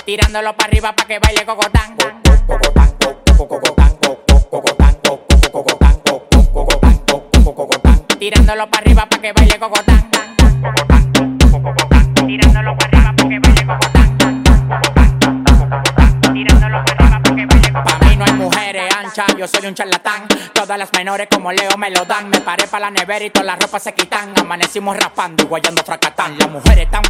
Tirándolo para arriba pa' que baile cocotán. Tirándolo para arriba pa' que baile cocotán. Tirándolo para arriba pa' que baile cocotán. Tirándolo para arriba pa' que baile cocotán. Pa' mí no hay mujeres anchas, yo soy un charlatán. Todas las menores como Leo me lo dan. Me paré pa' la nevera y todas las ropas se quitan. Amanecimos raspando y guayando fracatán. Las mujeres tan